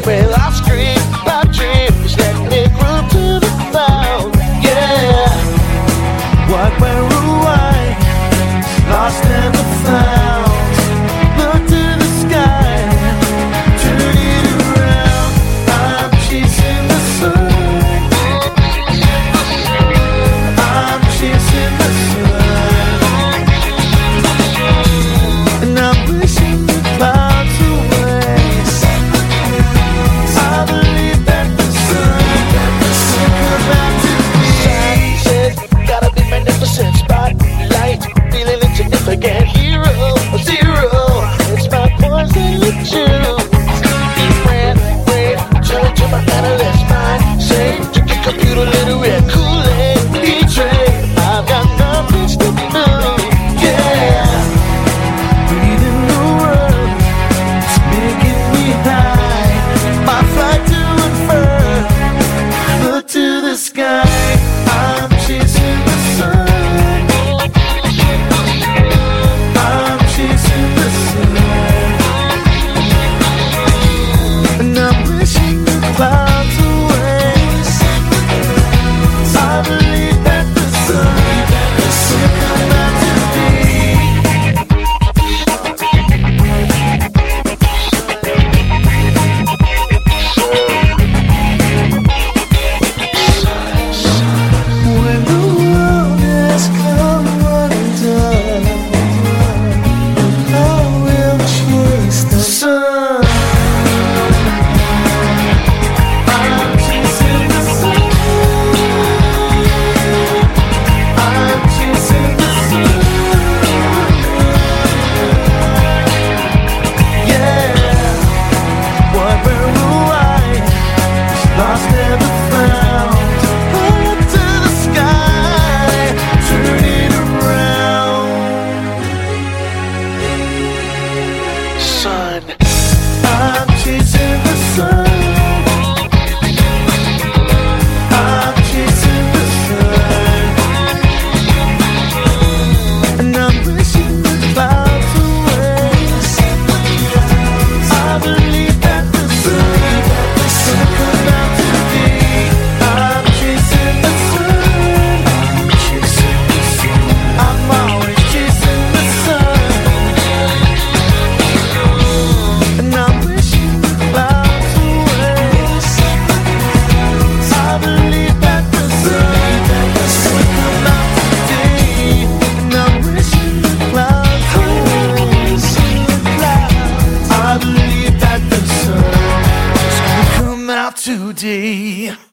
Well, I scream, my dreams let me groove to the cloud. Yeah, what went wrong? Lost and found. Look to the sky, turn it around. I'm chasing the sun. I'm chasing the sun, and I'm wishing the clouds away. I believe that the sun will come out to me. Said, gotta be magnificent, spotlight, feeling insignificant, hero, zero. It's my poison you choose. Ran, turn to my analyst mind. Say, drink a computer literate, Kool-Aid, E-Trade. I've got nothing to lose. Yeah, breathing the world, it's making me high. My flight to infer, look to the sky. I'm chasing the sun. I'm chasing the sun, and I'm wishing the clouds away. I believe that the sun will come out to be. When the world has come undone, I will chase the sun. I'm chasing the sun. I'm chasing the sun. Yeah, what were I? Lost, never found. Up to the sky, turn it around. Sun, I'm chasing the sun. I'm chasing the sun, and I'm wishing the clouds away. I believe that the sun will come out to be. I'm chasing the sun. I'm always chasing the sun, and I'm wishing the clouds away. I believe that the sun will come out today, and I'm wishing the clouds away. I believe that the sun is gonna come out today.